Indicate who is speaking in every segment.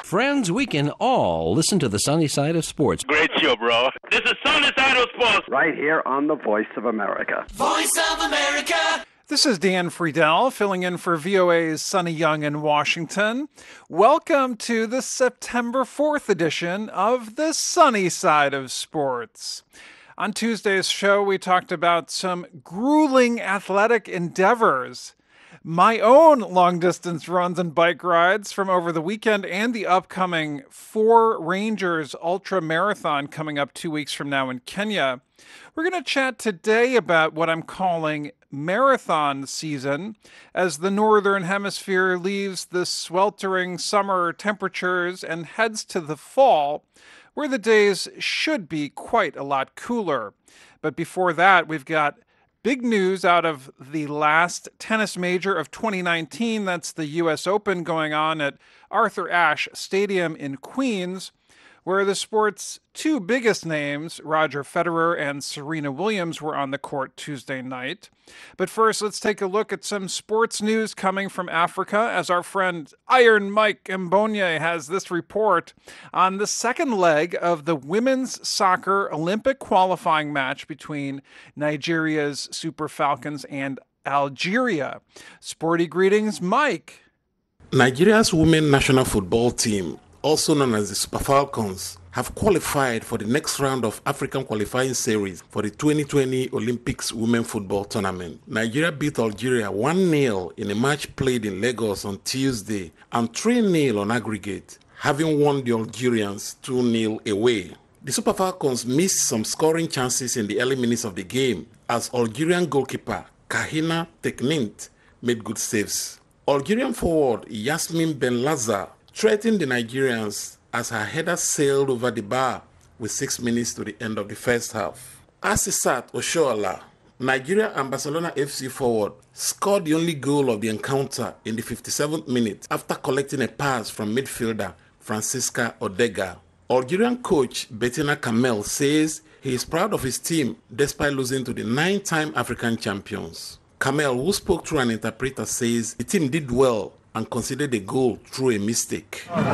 Speaker 1: Friends, we can all listen to the sunny side of sports.
Speaker 2: Great show, bro. This is Sunny Side of Sports.
Speaker 3: Right here on the Voice of America.
Speaker 4: Voice of America.
Speaker 5: This is Dan Friedel filling in for VOA's Sunny Young in Washington. Welcome to the September 4th edition of the Sunny Side of Sports. On Tuesday's show, we talked about some grueling athletic endeavors. My own long-distance runs and bike rides from over the weekend and the upcoming Four Rangers Ultra Marathon coming up 2 weeks from now in Kenya. We're going to chat today about what I'm calling marathon season as the Northern Hemisphere leaves the sweltering summer temperatures and heads to the fall, where the days should be quite a lot cooler. But before that, we've got big news out of the last tennis major of 2019. That's the U.S. Open going on at Arthur Ashe Stadium in Queens, where the sport's two biggest names, Roger Federer and Serena Williams, were on the court Tuesday night. But first, let's take a look at some sports news coming from Africa, as our friend Iron Mike Mbonye has this report on the second leg of the women's soccer Olympic qualifying match between Nigeria's Super Falcons and Algeria. Sporty greetings, Mike.
Speaker 6: Nigeria's women national football team, also known as the Super Falcons, have qualified for the next round of African qualifying series for the 2020 Olympics Women Football Tournament. Nigeria beat Algeria 1-0 in a match played in Lagos on Tuesday and 3-0 on aggregate, having won the Algerians 2-0 away. The Super Falcons missed some scoring chances in the early minutes of the game as Algerian goalkeeper Kahina Teknint made good saves. Algerian forward Yasmin Ben Lazar threatened the Nigerians as her header sailed over the bar with 6 minutes to the end of the first half. Asisat Oshoala, Nigeria and Barcelona FC forward, scored the only goal of the encounter in the 57th minute after collecting a pass from midfielder Francisca Odega. Algerian coach Bettina Kamel says he is proud of his team despite losing to the 9-time African champions. Kamel, who spoke through an interpreter, says the team did well and considered the goal through a mistake.
Speaker 7: In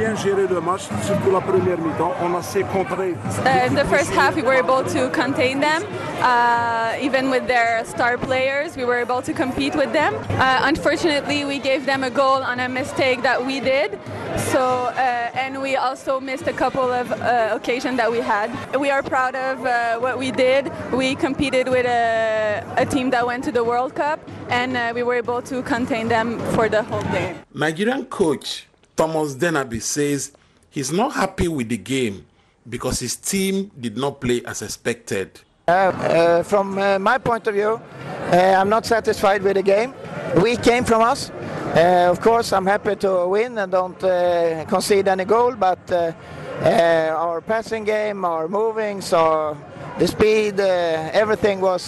Speaker 8: the first half, we were able to contain them. Even with their star players, we were able to compete with them. Unfortunately, we gave them a goal on a mistake that we did. So, and we also missed a couple of occasions that we had. We are proud of what we did. We competed with a team that went to the World Cup, and we were able to contain them for the whole game.
Speaker 6: Nigerian coach Thomas Denaby says he's not happy with the game because his team did not play as expected.
Speaker 9: From my point of view, I'm not satisfied with the game. We came from us. Of course, I'm happy to win and don't concede any goal, but our passing game, our movings, the speed, everything was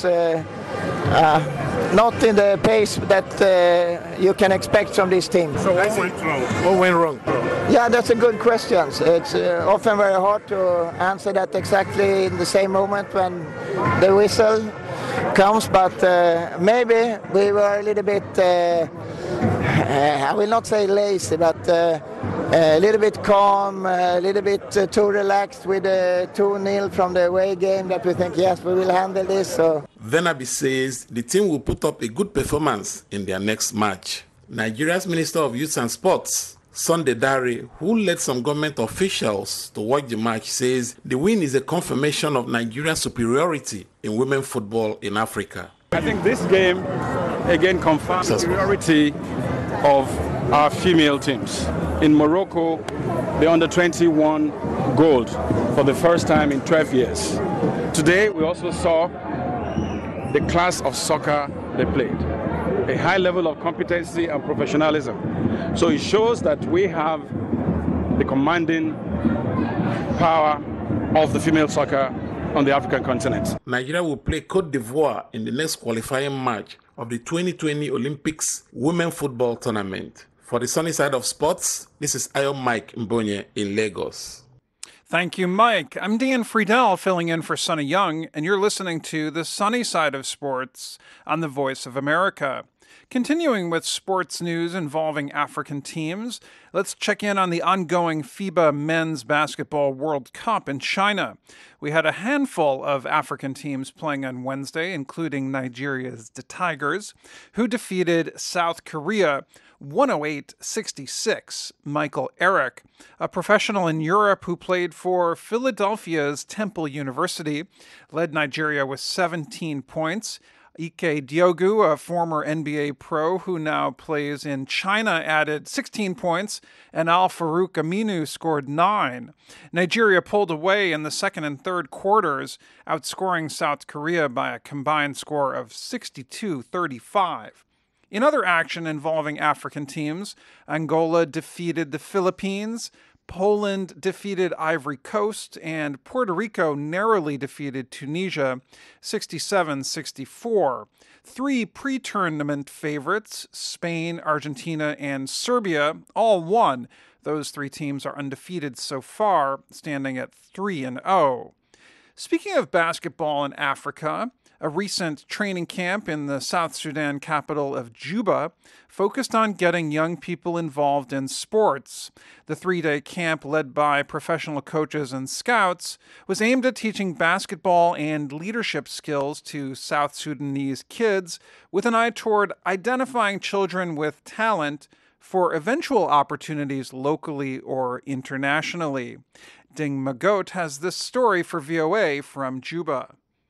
Speaker 9: not in the pace that you can expect from this team.
Speaker 6: So what went wrong?
Speaker 9: Yeah, that's a good question. It's often very hard to answer that exactly in the same moment when the whistle comes, but maybe we were a little bit, I will not say lazy, but a little bit calm, a little bit too relaxed with the 2-0 from the away game that we think, yes, we will handle this. So.
Speaker 6: Venabi says the team will put up a good performance in their next match. Nigeria's Minister of Youth and Sports, Sunday Dare, who led some government officials to watch the match, says the win is a confirmation of Nigeria's superiority in women's football in Africa.
Speaker 7: I think this game again confirms the superiority of our female teams. In Morocco, the under-21 gold for the first time in 12 years. Today, we also saw the class of soccer they played, a high level of competency and professionalism. So it shows that we have the commanding power of the female soccer on the African continent.
Speaker 6: Nigeria will play Cote d'Ivoire in the next qualifying match of the 2020 Olympics Women Football Tournament. For the Sunny Side of Sports, this is Iron Mike Mbonye in Lagos.
Speaker 5: Thank you, Mike. I'm Dan Friedel filling in for Sonny Young, and you're listening to The Sunny Side of Sports on the Voice of America. Continuing with sports news involving African teams, let's check in on the ongoing FIBA Men's Basketball World Cup in China. We had a handful of African teams playing on Wednesday, including Nigeria's the Tigers, who defeated South Korea 108-66. Michael Eric, a professional in Europe who played for Philadelphia's Temple University, led Nigeria with 17 points. Ike Diogu, a former NBA pro who now plays in China, added 16 points, and Al Farouk Aminu scored 9. Nigeria pulled away in the second and third quarters, outscoring South Korea by a combined score of 62-35. In other action involving African teams, Angola defeated the Philippines, Poland defeated Ivory Coast, and Puerto Rico narrowly defeated Tunisia 67-64. Three pre-tournament favorites, Spain, Argentina, and Serbia, all won. Those three teams are undefeated so far, standing at 3-0. Speaking of basketball in Africa, a recent training camp in the South Sudan capital of Juba focused on getting young people involved in sports. The 3-day camp, led by professional coaches and scouts, was aimed at teaching basketball and leadership skills to South Sudanese kids with an eye toward identifying children with talent for eventual opportunities locally or internationally. Ding Magot has this story for VOA from Juba.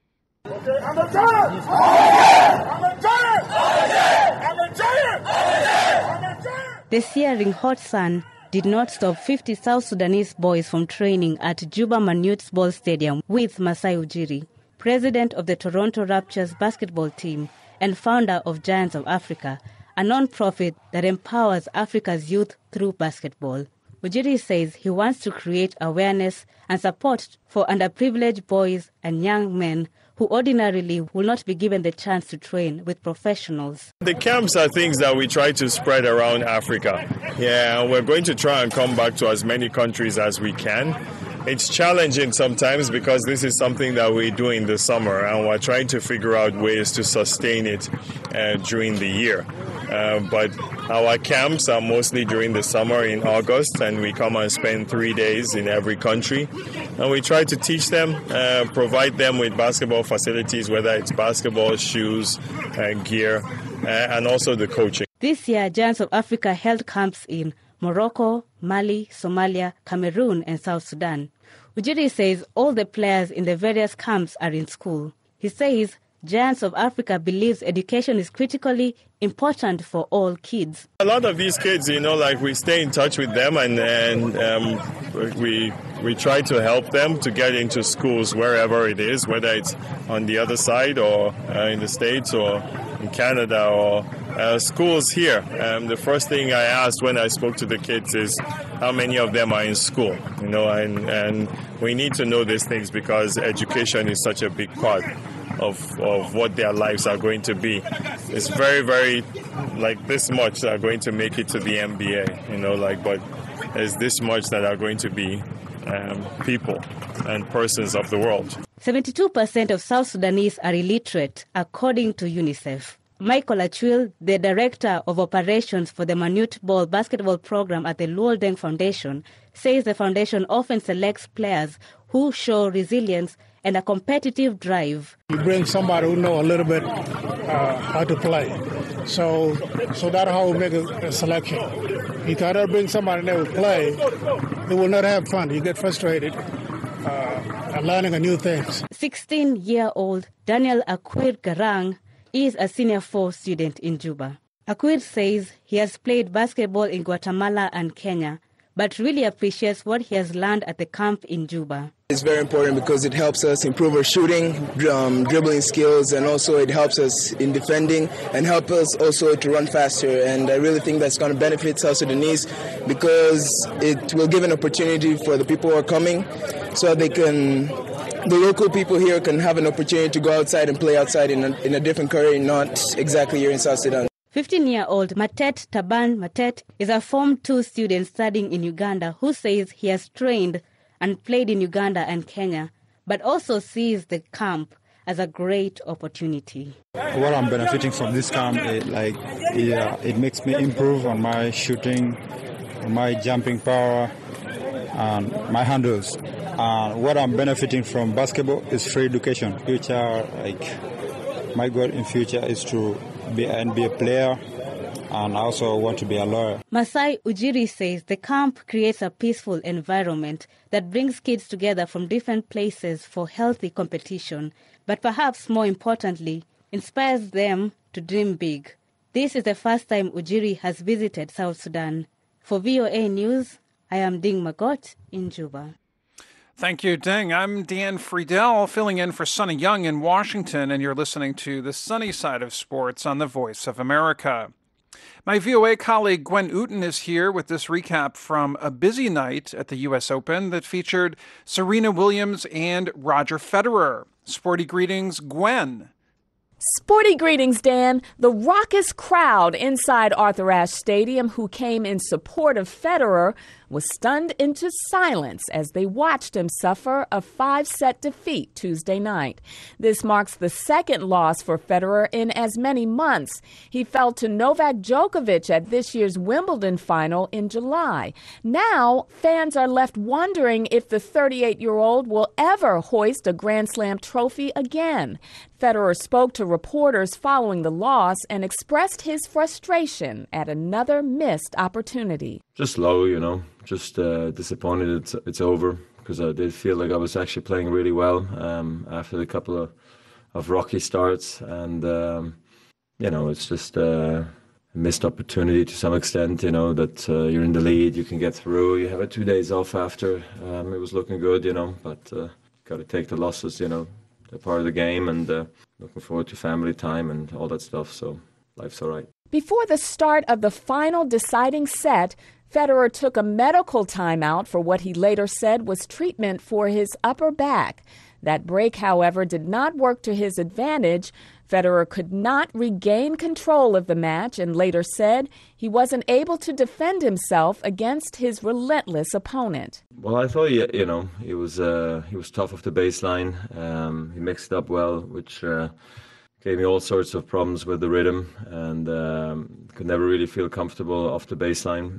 Speaker 10: The searing hot sun did not stop 50 South Sudanese boys from training at Juba Manute Ball Stadium with Masai Ujiri, president of the Toronto Raptors basketball team and founder of Giants of Africa, a non-profit that empowers Africa's youth through basketball. Ujiri says he wants to create awareness and support for underprivileged boys and young men who ordinarily will not be given the chance to train with professionals.
Speaker 11: The camps are things that we try to spread around Africa. Yeah, we're going to try and come back to as many countries as we can. It's challenging sometimes because this is something that we do in the summer and we're trying to figure out ways to sustain it during the year. But our camps are mostly during the summer in August, and we come and spend 3 days in every country. And we try to teach them, provide them with basketball facilities, whether it's basketball, shoes, gear, and also the coaching.
Speaker 10: This year, Giants of Africa held camps in Morocco, Mali, Somalia, Cameroon, and South Sudan. Ujiri says all the players in the various camps are in school. He says Giants of Africa believes education is critically important for all kids.
Speaker 11: A lot of these kids, we stay in touch with them and we try to help them to get into schools wherever it is, whether it's on the other side or in the States or in Canada or schools here. The first thing I asked when I spoke to the kids is how many of them are in school, and we need to know these things because education is such a big part of what their lives are going to be. It's very, very, this much that are going to make it to the NBA, but there's this much that are going to be people and persons of the world.
Speaker 10: 72% of South Sudanese are illiterate, according to UNICEF. Michael Achwil, the director of operations for the Manute Ball basketball program at the Luol Deng Foundation, says the foundation often selects players who show resilience and a competitive drive.
Speaker 12: You bring somebody who know a little bit how to play. So that's how we make a selection. You cannot bring somebody that will play, they will not have fun. You get frustrated learning a new things.
Speaker 10: 16-year-old Daniel Akwir Garang is a senior 4 student in Juba. Akwir says he has played basketball in Guatemala and Kenya, but really appreciates what he has learned at the camp in Juba.
Speaker 13: It's very important because it helps us improve our shooting, dribbling skills, and also it helps us in defending and help us also to run faster. And I really think that's going to benefit South Sudanese because it will give an opportunity for the people who are coming so the local people here can have an opportunity to go outside and play outside in a different country, not exactly here in South Sudan.
Speaker 10: 15-year-old Matet Taban Matet is a Form 2 student studying in Uganda who says he has trained and played in Uganda and Kenya, but also sees the camp as a great opportunity.
Speaker 14: What I'm benefiting from this camp, it makes me improve on my shooting, my jumping power, and my handles. And what I'm benefiting from basketball is free education. Future, my goal in future is to be an NBA player, and I also want to be a lawyer.
Speaker 10: Masai Ujiri says the camp creates a peaceful environment that brings kids together from different places for healthy competition, but perhaps more importantly, inspires them to dream big. This is the first time Ujiri has visited South Sudan. For VOA News, I am Ding Magot in Juba.
Speaker 5: Thank you, Ding. I'm Deanne Friedel, filling in for Sonny Young in Washington, and you're listening to The Sunny Side of Sports on the Voice of America. My VOA colleague Gwen Uten is here with this recap from a busy night at the U.S. Open that featured Serena Williams and Roger Federer. Sporty greetings, Gwen.
Speaker 15: Sporty greetings, Dan. The raucous crowd inside Arthur Ashe Stadium who came in support of Federer was stunned into silence as they watched him suffer a 5-set defeat Tuesday night. This marks the second loss for Federer in as many months. He fell to Novak Djokovic at this year's Wimbledon final in July. Now, fans are left wondering if the 38-year-old will ever hoist a Grand Slam trophy again. Federer spoke to reporters following the loss and expressed his frustration at another missed opportunity.
Speaker 16: Just low, just disappointed it's over, because I did feel like I was actually playing really well after a couple of rocky starts, and it's just a missed opportunity to some extent, that you're in the lead, you can get through, you have 2 days off after, it was looking good, but got to take the losses, they're part of the game, and looking forward to family time and all that stuff, so life's all right.
Speaker 15: Before the start of the final deciding set, Federer took a medical timeout for what he later said was treatment for his upper back. That break, however, did not work to his advantage. Federer could not regain control of the match and later said he wasn't able to defend himself against his relentless opponent.
Speaker 16: Well, I thought, he was tough off the baseline. He mixed it up well, which gave me all sorts of problems with the rhythm, and could never really feel comfortable off the baseline.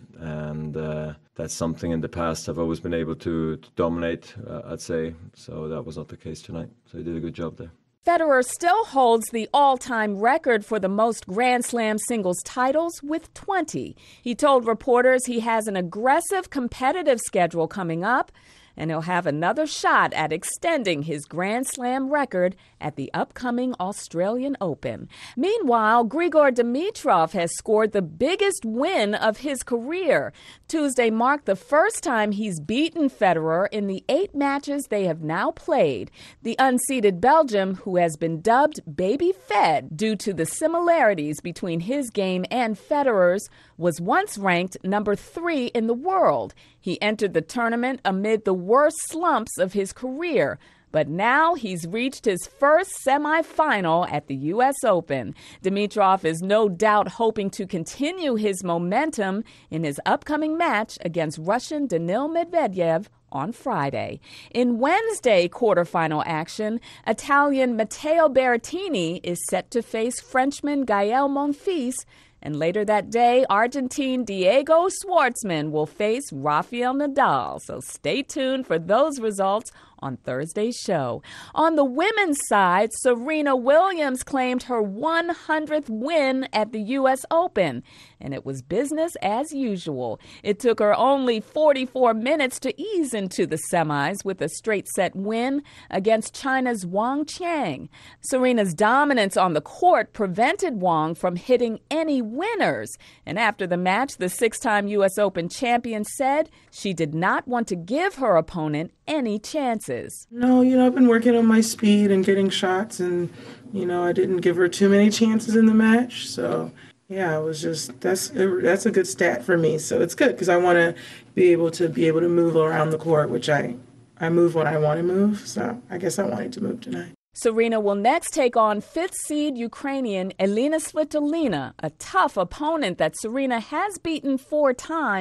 Speaker 16: And that's something in the past I've always been able to dominate, I'd say. So that was not the case tonight. So he did a good job there.
Speaker 15: Federer still holds the all-time record for the most Grand Slam singles titles with 20. He told reporters he has an aggressive competitive schedule coming up, and he'll have another shot at extending his Grand Slam record at the upcoming Australian Open. Meanwhile, Grigor Dimitrov has scored the biggest win of his career. Tuesday marked the first time he's beaten Federer in the 8 matches they have now played. The unseeded Belgium, who has been dubbed Baby Fed due to the similarities between his game and Federer's, was once ranked number 3 in the world. He entered the tournament amid the worst slumps of his career, but now he's reached his first semifinal at the U.S. Open. Dimitrov is no doubt hoping to continue his momentum in his upcoming match against Russian Daniil Medvedev on Friday. In Wednesday quarterfinal action, Italian Matteo Berrettini is set to face Frenchman Gael Monfils, and later that day, Argentine Diego Schwartzman will face Rafael Nadal. So stay tuned for those results on Thursday's show. On the women's side, Serena Williams claimed her 100th win at the U.S. Open, and it was business as usual. It took her only 44 minutes to ease into the semis with a straight-set win against China's Wang Qiang. Serena's dominance on the court prevented Wang from hitting any winners, and after the match, the 6-time U.S. Open champion said she did not want to give her opponent any chances.
Speaker 17: No, I've been working on my speed and getting shots, and, I didn't give her too many chances in the match. So, yeah, it was just, that's a good stat for me. So it's good because I want to be able to move around the court, which I move when I want to move. So I guess I wanted to move tonight.
Speaker 15: Serena will next take on 5th seed Ukrainian Elina Svitolina, a tough opponent that Serena has beaten 4 times,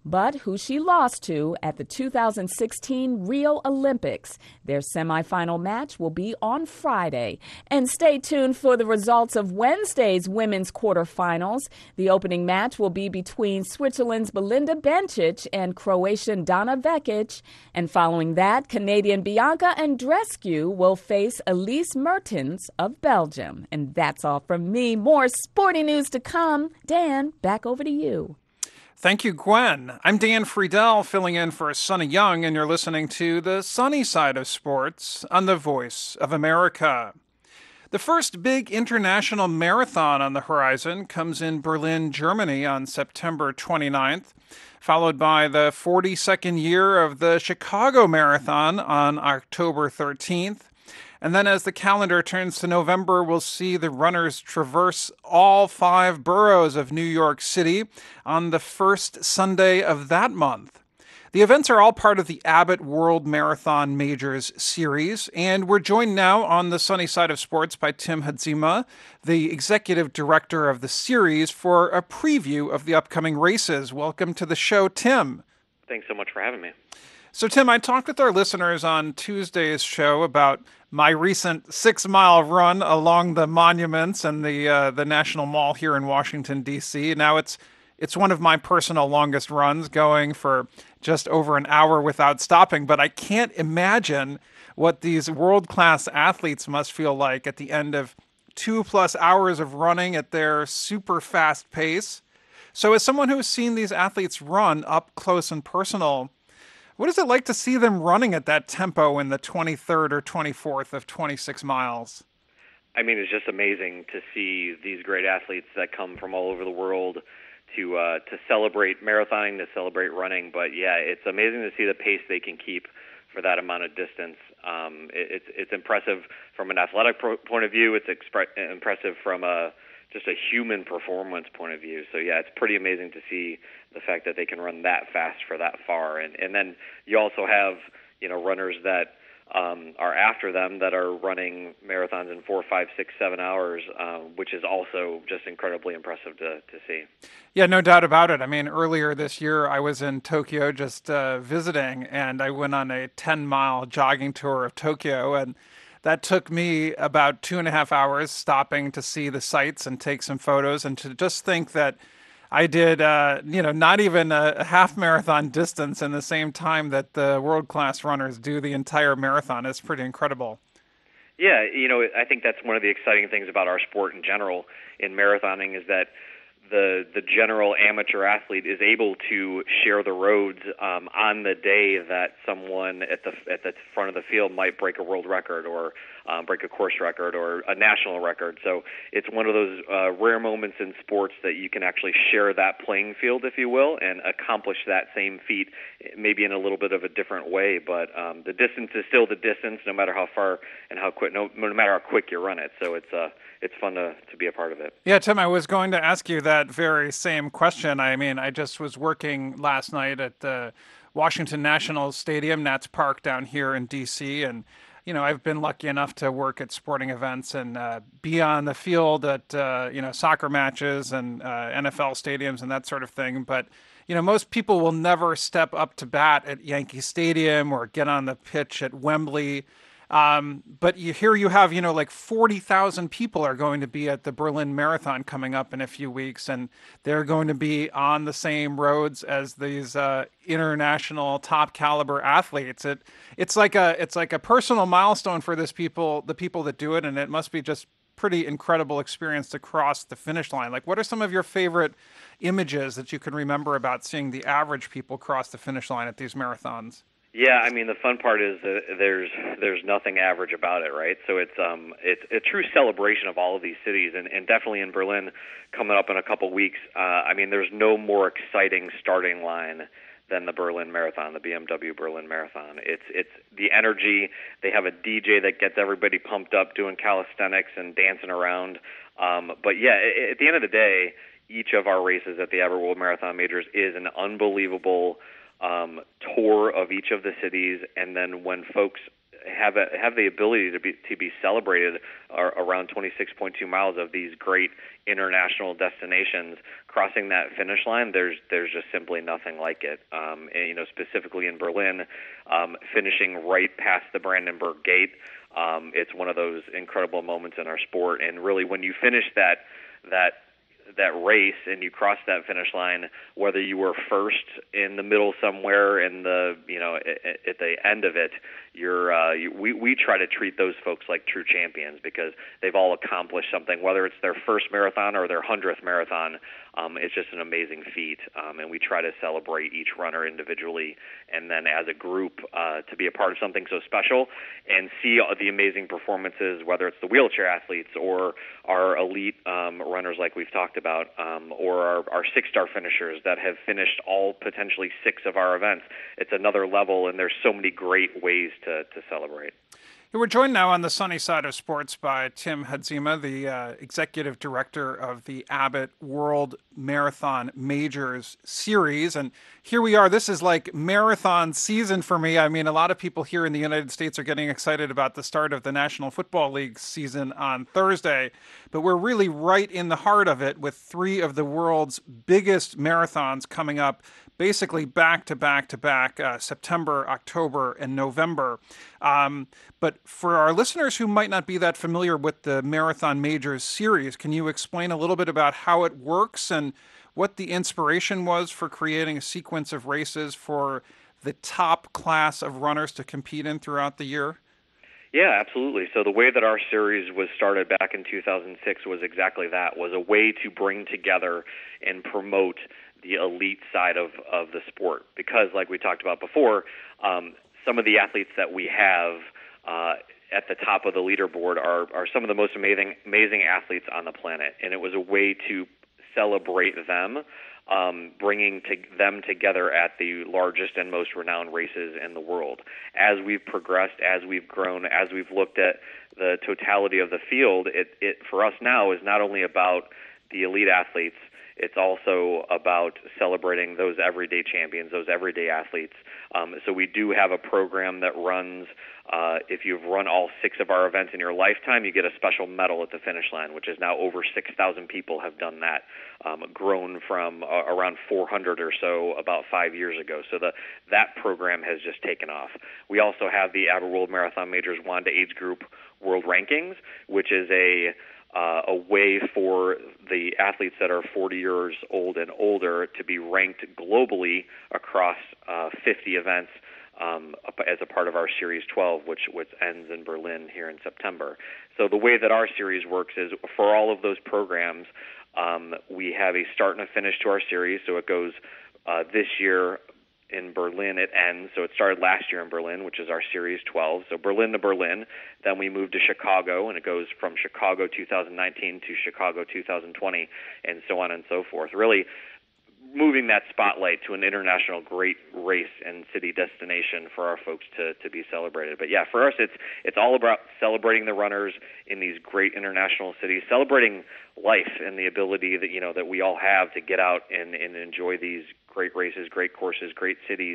Speaker 15: but who she lost to at the 2016 Rio Olympics. Their semifinal match will be on Friday. And stay tuned for the results of Wednesday's women's quarterfinals. The opening match will be between Switzerland's Belinda Bencic and Croatian Dana Vekic. And following that, Canadian Bianca Andreescu will face Elise Mertens of Belgium. And that's all from me. More sporting news to come. Dan, back over to you.
Speaker 5: Thank you, Gwen. I'm Dan Friedel, filling in for Sonny Young, and you're listening to The Sunny Side of Sports on the Voice of America. The first big international marathon on the horizon comes in Berlin, Germany on September 29th, followed by the 42nd year of the Chicago Marathon on October 13th. And then as the calendar turns to November, we'll see the runners traverse all 5 boroughs of New York City on the first Sunday of that month. The events are all part of the Abbott World Marathon Majors series, and we're joined now on the Sunny Side of Sports by Tim Hadzima, the executive director of the series, for a preview of the upcoming races. Welcome to the show, Tim.
Speaker 18: Thanks so much for having me.
Speaker 5: So, Tim, I talked with our listeners on Tuesday's show about my recent 6-mile run along the monuments and the National Mall here in Washington, D.C. Now it's one of my personal longest runs, going for just over an hour without stopping. But I can't imagine what these world-class athletes must feel like at the end of 2+ hours of running at their super fast pace. So as someone who has seen these athletes run up close and personal, what is it like to see them running at that tempo in the 23rd or 24th of 26 miles?
Speaker 18: I mean, it's just amazing to see these great athletes that come from all over the world to celebrate marathoning, to celebrate running. But yeah, it's amazing to see the pace they can keep for that amount of distance. It's impressive from an athletic point of view. It's impressive from just a human performance point of view. So yeah, it's pretty amazing to see the fact that they can run that fast for that far. And then you also have, runners that are after them that are running marathons in 4, 5, 6, 7 hours, which is also just incredibly impressive to see.
Speaker 5: Yeah, no doubt about it. I mean, earlier this year, I was in Tokyo just visiting, and I went on a 10-mile jogging tour of Tokyo, and that took me about 2.5 hours, stopping to see the sights and take some photos, and to just think that I did, not even a half marathon distance in the same time that the world-class runners do the entire marathon is pretty incredible.
Speaker 18: Yeah, I think that's one of the exciting things about our sport in general in marathoning is that the general amateur athlete is able to share the roads on the day that someone at the front of the field might break a world record or break a course record or a national record. So it's one of those rare moments in sports that you can actually share that playing field, if you will, and accomplish that same feat, maybe in a little bit of a different way. But the distance is still the distance, no matter how far and how quick, no matter how quick you run it. So it's fun to be a part of it.
Speaker 5: Yeah, Tim, I was going to ask you that very same question. I mean, I just was working last night at the Washington National Stadium, Nats Park down here in D.C., and I've been lucky enough to work at sporting events and be on the field at, soccer matches and NFL stadiums and that sort of thing. But, most people will never step up to bat at Yankee Stadium or get on the pitch at Wembley. But here you have, like 40,000 people are going to be at the Berlin Marathon coming up in a few weeks, and they're going to be on the same roads as these international top caliber athletes. It's like a personal milestone for the people that do it, and it must be just pretty incredible experience to cross the finish line. Like, what are some of your favorite images that you can remember about seeing the average people cross the finish line at these marathons?
Speaker 18: Yeah, I mean, the fun part is that there's nothing average about it, right? So it's a true celebration of all of these cities, and definitely in Berlin coming up in a couple weeks. I mean, there's no more exciting starting line than the Berlin Marathon, the BMW Berlin Marathon. It's the energy. They have a DJ that gets everybody pumped up, doing calisthenics and dancing around. But yeah, at the end of the day, each of our races at the Abbott World Marathon Majors is an unbelievable tour of each of the cities, and then when folks have the ability to be celebrated around 26.2 miles of these great international destinations. Crossing that finish line, there's just simply nothing like it. And, specifically in Berlin, finishing right past the Brandenburg Gate, it's one of those incredible moments in our sport. And really, when you finish that race and you cross that finish line, whether you were first, in the middle somewhere, in the at the end of it, we try to treat those folks like true champions because they've all accomplished something, whether it's their first marathon or their 100th marathon. It's just an amazing feat, and we try to celebrate each runner individually and then as a group to be a part of something so special and see the amazing performances, whether it's the wheelchair athletes or our elite runners like we've talked about, or our six-star finishers that have finished all potentially 6 of our events. It's another level, and there's so many great ways to celebrate.
Speaker 5: We're joined now on the sunny side of sports by Tim Hudzima, the executive director of the Abbott World Marathon Majors Series. And here we are. This is like marathon season for me. I mean, a lot of people here in the United States are getting excited about the start of the National Football League season on Thursday. But we're really right in the heart of it with 3 of the world's biggest marathons coming up basically back to back to back, September, October, and November. But for our listeners who might not be that familiar with the Marathon Majors Series, can you explain a little bit about how it works and what the inspiration was for creating a sequence of races for the top class of runners to compete in throughout the year?
Speaker 18: Yeah, absolutely. So the way that our series was started back in 2006 was exactly that, was a way to bring together and promote the elite side of the sport. Because, like we talked about before, some of the athletes that we have at the top of the leaderboard are some of the most amazing athletes on the planet. And it was a way to celebrate them, bringing them together at the largest and most renowned races in the world. As we've progressed, as we've grown, as we've looked at the totality of the field, it for us now is not only about the elite athletes, it's also about celebrating those everyday champions, those everyday athletes. So we do have a program that runs, if you've run all 6 of our events in your lifetime, you get a special medal at the finish line, which is now over 6,000 people have done that, grown from around 400 or so about 5 years ago. So that program has just taken off. We also have the Abbott World Marathon Majors Wanda Age Group World Rankings, which is a way for the athletes that are 40 years old and older to be ranked globally across 50 events as a part of our Series 12, which ends in Berlin here in September. So the way that our series works is for all of those programs, we have a start and a finish to our series. So it goes this year in Berlin, it ends. So it started last year in Berlin, which is our Series 12. So Berlin to Berlin. Then we move to Chicago, and it goes from Chicago 2019 to Chicago 2020, and so on and so forth. Really moving that spotlight to an international great race and city destination for our folks to be celebrated. But yeah, for us, it's all about celebrating the runners in these great international cities, celebrating life and the ability that that we all have to get out and enjoy these great races, great courses, great cities,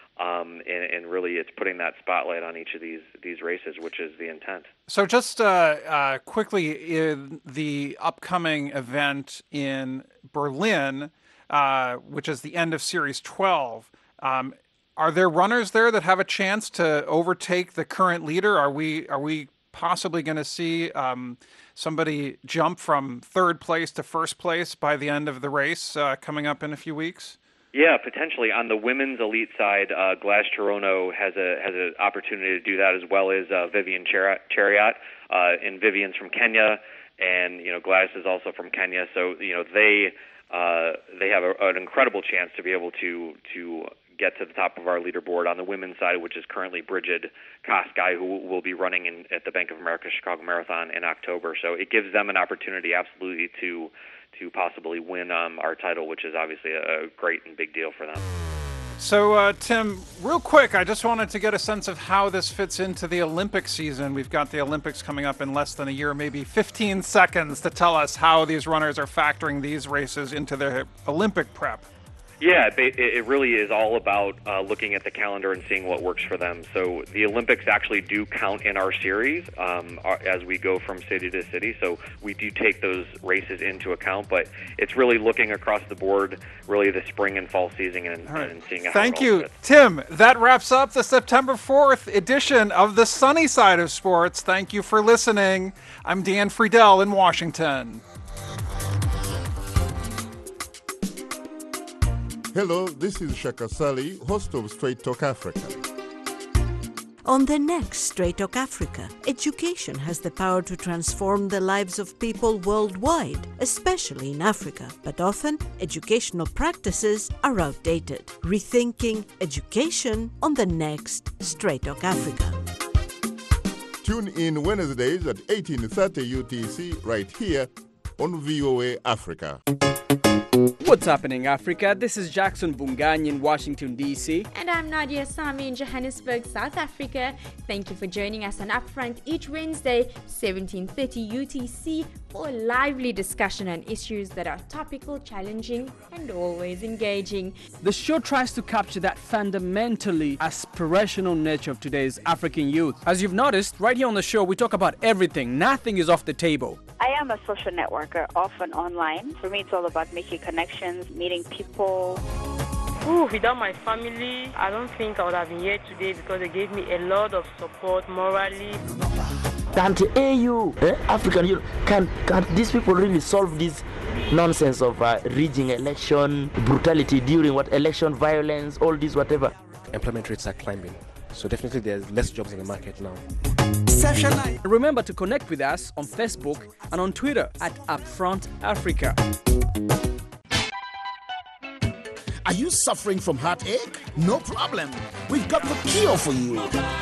Speaker 18: and really it's putting that spotlight on each of these races, which is the intent.
Speaker 5: So just quickly, in the upcoming event in Berlin, which is the end of Series 12, are there runners there that have a chance to overtake the current leader? Are we possibly going to see somebody jump from 3rd place to 1st place by the end of the race coming up in a few weeks?
Speaker 18: Yeah, potentially. On the women's elite side, Gladys Cherono has an opportunity to do that, as well as Vivian Chariot. And Vivian's from Kenya, and Gladys is also from Kenya. So they have an incredible chance to be able to get to the top of our leaderboard on the women's side, which is currently Bridget Kosgei, who will be running at the Bank of America Chicago Marathon in October. So it gives them an opportunity, absolutely, to possibly win our title, which is obviously a great and big deal for them.
Speaker 5: So, Tim, real quick, I just wanted to get a sense of how this fits into the Olympic season. We've got the Olympics coming up in less than a year, maybe 15 seconds to tell us how these runners are factoring these races into their Olympic prep.
Speaker 18: Yeah, it really is all about looking at the calendar and seeing what works for them. So the Olympics actually do count in our series as we go from city to city. So we do take those races into account, but it's really looking across the board, really the spring and fall season and seeing how
Speaker 5: Thank
Speaker 18: it all
Speaker 5: you,
Speaker 18: fits.
Speaker 5: Tim. That wraps up the September 4th edition of the Sunny Side of Sports. Thank you for listening. I'm Dan Friedel in Washington.
Speaker 19: Hello, this is Shaka Sali, host of Straight Talk Africa.
Speaker 20: On the next Straight Talk Africa, education has the power to transform the lives of people worldwide, especially in Africa. But often, educational practices are outdated. Rethinking education on the next Straight Talk Africa.
Speaker 19: Tune in Wednesdays at 18:30 UTC right here on VOA Africa.
Speaker 21: What's happening, Africa? This is Jackson Bungany in Washington, D.C.
Speaker 22: And I'm Nadia Sami in Johannesburg, South Africa. Thank you for joining us on Upfront each Wednesday, 17:30 UTC, for a lively discussion on issues that are topical, challenging, and always engaging.
Speaker 21: The show tries to capture that fundamentally aspirational nature of today's African youth. As you've noticed, right here on the show, we talk about everything. Nothing is off the table.
Speaker 23: I am a social networker, often online. For me, it's all about making connections, meeting people.
Speaker 24: Without my family, I don't think I would have been here today because they gave me a lot of support morally.
Speaker 25: Can't African youth, can these people really solve this nonsense of rigging election, brutality during election violence, all this whatever?
Speaker 26: Employment rates are climbing, so definitely there's less jobs in the market now.
Speaker 21: Remember to connect with us on Facebook and on Twitter at Upfront Africa.
Speaker 27: Are you suffering from heartache? No problem. We've got the cure for you.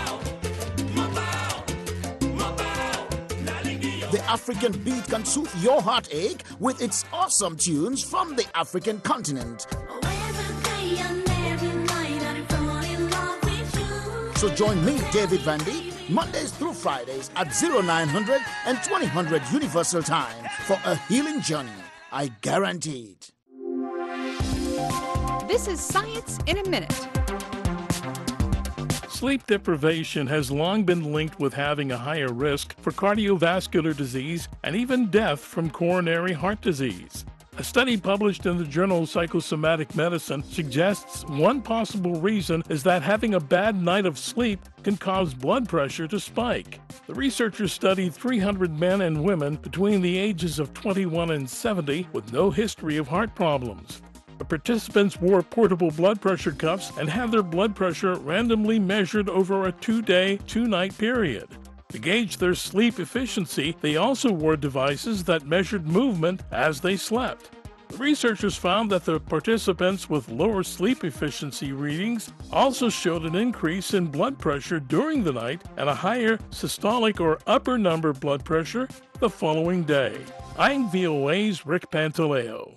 Speaker 27: The African beat can soothe your heartache with its awesome tunes from the African continent. So join me, David Vandy, Mondays through Fridays at 0900 and 2000 Universal Time for a healing journey. I guarantee it.
Speaker 28: This is Science in a Minute.
Speaker 29: Sleep deprivation has long been linked with having a higher risk for cardiovascular disease and even death from coronary heart disease. A study published in the journal Psychosomatic Medicine suggests one possible reason is that having a bad night of sleep can cause blood pressure to spike. The researchers studied 300 men and women between the ages of 21 and 70 with no history of heart problems. The participants wore portable blood pressure cuffs and had their blood pressure randomly measured over a 2-day, 2-night period. To gauge their sleep efficiency, they also wore devices that measured movement as they slept. The researchers found that the participants with lower sleep efficiency readings also showed an increase in blood pressure during the night and a higher systolic or upper number blood pressure the following day. I'm VOA's Rick Pantaleo.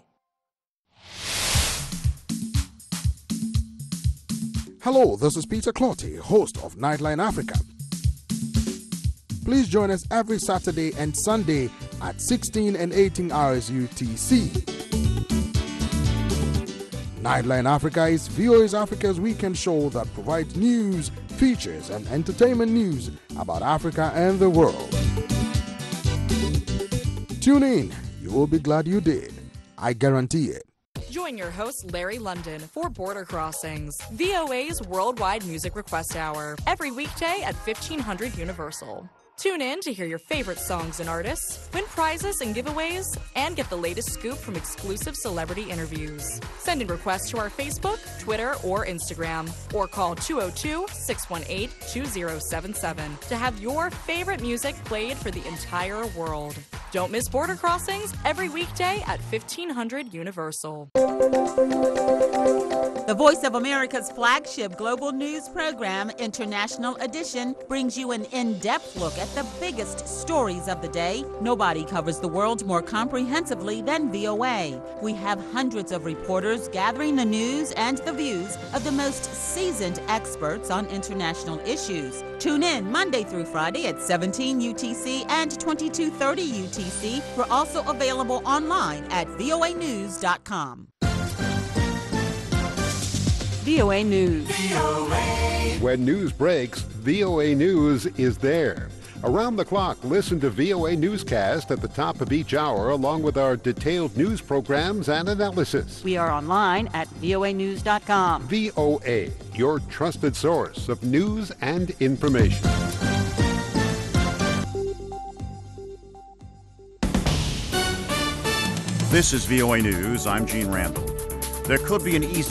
Speaker 30: Hello, this is Peter Clotty, host of Nightline Africa. Please join us every Saturday and Sunday at 16 and 18 hours UTC. Nightline Africa is VOA Africa's weekend show that provides news, features, and entertainment news about Africa and the world. Tune in. You will be glad you did. I guarantee it.
Speaker 31: Join your host, Larry London, for Border Crossings, VOA's worldwide music request hour, every weekday at 1500 Universal. Tune in to hear your favorite songs and artists, win prizes and giveaways, and get the latest scoop from exclusive celebrity interviews. Send in requests to our Facebook, Twitter, or Instagram, or call 202-618-2077 to have your favorite music played for the entire world. Don't miss Border Crossings every weekday at 1500 Universal.
Speaker 32: The Voice of America's flagship global news program, International Edition, brings you an in-depth look at the biggest stories of the day. Nobody covers the world more comprehensively than VOA. We have hundreds of reporters gathering the news and the views of the most seasoned experts on international issues. Tune in Monday through Friday at 17 UTC and 2230 UTC. We're also available online at voanews.com. VOA News.
Speaker 1: When news breaks, VOA News is there. Around the clock, listen to VOA Newscast at the top of each hour, along with our detailed news programs and analysis.
Speaker 32: We are online at voanews.com.
Speaker 1: VOA, your trusted source of news and information.
Speaker 2: This is VOA News. I'm Gene Randall. There could be an easy